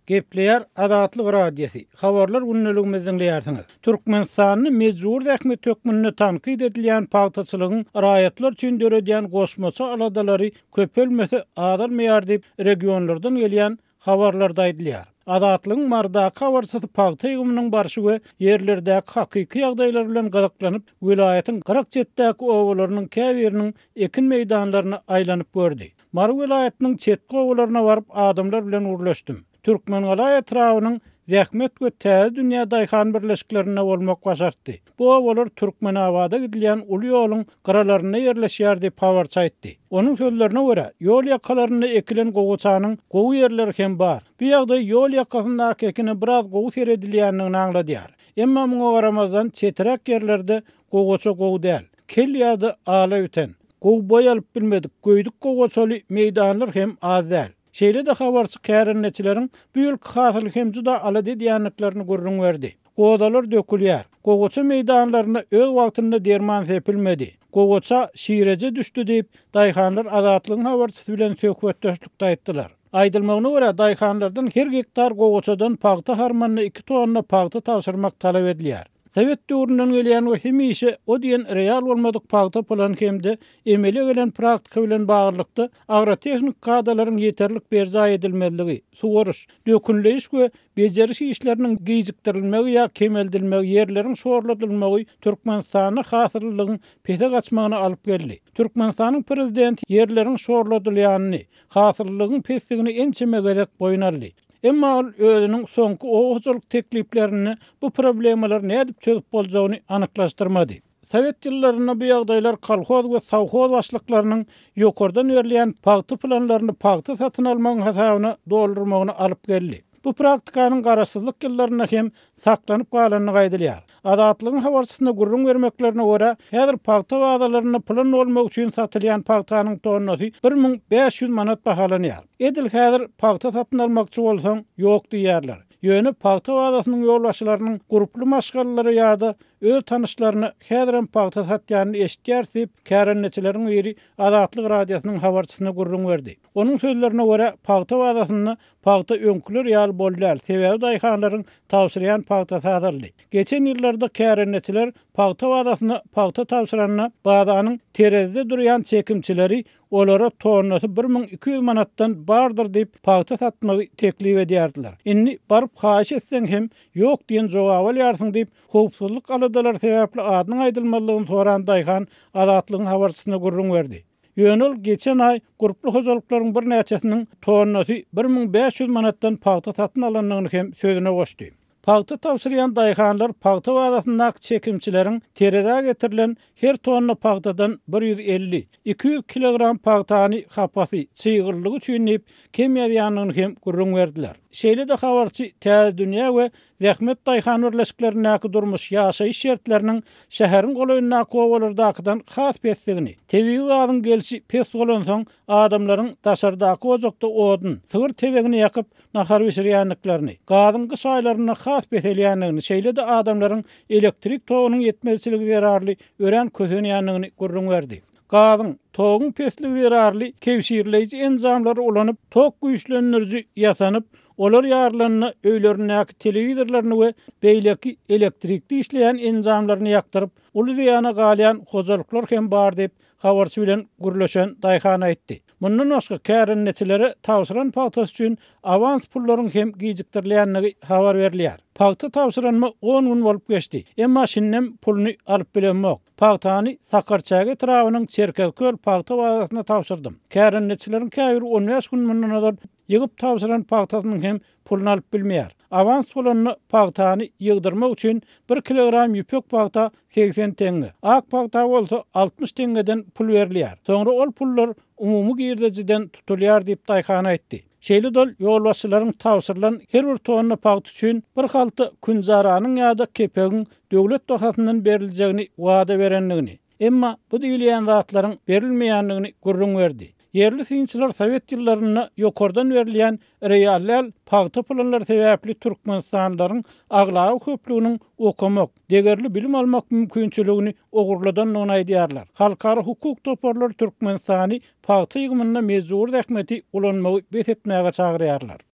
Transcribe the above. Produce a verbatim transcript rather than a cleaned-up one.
Gepleýär Adatlyk radiosi. Habarlar günnäligimizden dinleýärsiňiz. Türkmenistanyny mejbur ähmet tökmünni tanqid edilýän pagtaçylygyň raýatlar üçin döredýän goşmaça aladalary köpelmese adalmaýar diýip regionlardan gelýän habarlarda aýdylýar. Adatlygyň mardaky habarçysy pagta ýygymynyň barşy we ýerlerdäki hakyky ýagdaýlar bilen gazaklanyp, vilayatyň kırk jetdäki owalarynyň käbiriniň ekin meýdanlaryna aýlanyp gördi. Mar vilayatynyň çetki owalaryna baryp adamlar bilen urlaşdym. Türkmen galay etrawynyň zähmet we täze dünýä daýhan birleşiklerine bolmak başartdy. Bu owalar Türkmenabada gidilýän uly ýoluň garalaryna ýerleşýär diýip habarça aýtdy. Onuň sözlerine görä, ýol ýakalaryna ekilen goguçanyň gowy ýerleri hem bar. Bu ýagdaý ýol ýakasyndaky ekine biraz gowy seredilýändigini aňladýar. Emma muňa garamazdan çetirek ýerlerde goguça gowy däl. Kel ýa-da ala üten. Gowy boýalyp bilmedik, göýdük goguçaly meýdanlar hem az däl. Şeýle de habarçy kärinneçileriň bu ýylky hasyrlyk hem juda ala diýýänliklerini görüň berdi. Godalar dökülýär. Goguça meýdanlaryna öz wagtynda derman sepilmedi. Goguça şireje düşdi diýip daýhanlar Adatlygyň habarçysy bilen söhbetdeşlikde aýtdylar. Aýdylmagyna görä daýhanlardan her hektar goguçadan pagta harmanyna iki tonna pagta tapşyrmak talap edilýär. Sowet döwründen gelýän we hemişe o diýen real bolmadyk pagta plan hemde emele gelen praktika bilen baglykda agrotehnik kadalaryň ýeterlik berza edilmezligi, suwaryş, dökünleýiş we beceriş işleriniň gijikdirilmegi ýa kemeldilmegi, ýerleriň şorladylmagy Türkmenistanyň hasyrlygynyň pete gaçmagyna alyp geldi. Türkmenistanyň prezidenti ýerleriň şorladylýanyny, hasyrlygynyň pesligini ençeme gerek boýnarly. Emma özüniň soňky owçylyk tekliplerini bu problemalar nädip çözüp boljagyny anyklaşdyrmady. Sowet ýyllaryna bu ýagdaýlar kolhoz we sowhoz başlyklarynyň ýokardan berilýän pagta planlaryny pagta satyn almagyň hasabyna doldurmagyna alyp geldi. Bu praktikanyň garaşsyzlyk ýyllaryna hem saklanyp galanyny gaýdylýar. Adatlygyň habarçysyna gurrun bermeklerine görä, häzir pagta wagdalaryny plan bolmak üçin satylýan pagtanyň tonnasy bir miň beş ýüz manat bahalanýar. Edil häzir pagta satyn almakçy bolsaň, ýok diýerler. Ýöne pagta wagdasynyň ýolbaşçylarynyň gruply maşgalary ýa-da öz tanışlaryny häzirem pagta satýanyny eşitýär diýip kärinneçileriň biri Adatlyk radiosynyň habarçysyna gurrun berdi. Onuň sözlerine görä, pagta wagdasyny pagta öňküler ýaly bolýar. Sebäbi daýhanlaryň tapşyrýan pagta satyldy. Geçen ýyllarda kärinneçiler pagta wagdasyny pagta tapşyranyna bagdanyň terezde durýan çekimçileri olara tonnasy bir miň iki ýüz manatdan bardyr diýip pagta satmagy teklip edýärdiler. Inni baryp haýyş etseň hem ýok diýen jogap alýarsyň diýip howpsuzlyk aladalar sebäpli adyň aýdylmalygyny soran daýhan Adatlygyň habarçysyna gurrun berdi. Ýönül geçen ay gruply hojalyklaryň bir näçesiniň tonnasy bir miň beş ýüz manatdan pagta satyn alanlygyny hem sözüne goşdy. Pagta tapşyrýan daýhanlar pagta wagdasynyň çekimçileriň terede getirilen her tonna pagtadan bir ýüz elli iki ýüz kilogram pagtany hapasy çyýgyrlygy üçin ip kem ýaýanlygyny hem gurrun berdiler. Şeýle de habarçy täze dünýä we zähmet daýhan birleşiklerindäki durmuş ýaşaýyş şertleriniň şäheriň golaýyna kowalardakydan has pesligini, tebii gazyň gelişi pes bolan soň adamlaryň daşardaky ojokda odun, sygyr tezegini ýakyp nahar bişirýänliklerini, gazyňky şaýlaryna has peselýänligini, şeýle de adamlaryň elektrik togynyň ýetmezçiligi zerarly ören kösenýänligini gurrun berdi. Gazyň, togyň pesligi zerarly kewşirleýici enzamlary ulanyp, tok güýçlendiriji ýasanyp, olar ýarlanyny öýlerindäki telewizorlaryny we beýleki elektrikli işleýän enzamlaryny ýaktyryp, uly ýana galýan hojalyklar hem bar diýip habarçy bilen gürleşen daýhan aýtdy. Mundan başga kärinneçilere tapşyran pagta üçin avans pullaryň hem gijikdirilýändigi habar berilýär. Pagta tapşyranma on gün bolup geçdi. Emma şinnem pulny alyp bilenmek. Pagtany Sakarçaga etrawynyň Çerkezköl pagta wagdasyna tapşyrdym. Kärinneçileriň käbiri on beş gün mundan ýygyp tapşyran pagtasynyň hem pulny alyp bilmeýär. Avans pulany pagtany ýygdyrmak üçin bir kilogram ýüpek pagta seksen teňe. Ak pagta bolsa altmış teňeden pul berilýär. Soňra ol pullar umumy girdejiden tutulýar diýip daýhan aýtdy. Şeýle dol ýolbaşçylaryň tapşyrylan her bir tonna pagta üçin bir halty kunjaranyň ýa-da kepegiň döwlet dohatyndan beriljegini wada berenligini, emma bu diýilýän zatlaryň berilmeýänligini gurrun berdi. Yerli sinçiler Sowet ýyllaryna ýokardan berilýän real pagta planlary sebäpli Türkmenistanlaryň aglawy köpliginiň okamak, degerli bilim almak mümkinçiligini ogurladan aýdýarlar. Halkara hukuk toparlar Türkmenistany pagta ýygymyna mejbur ähmeti ulanmagy betetmäge çagyrýarlar.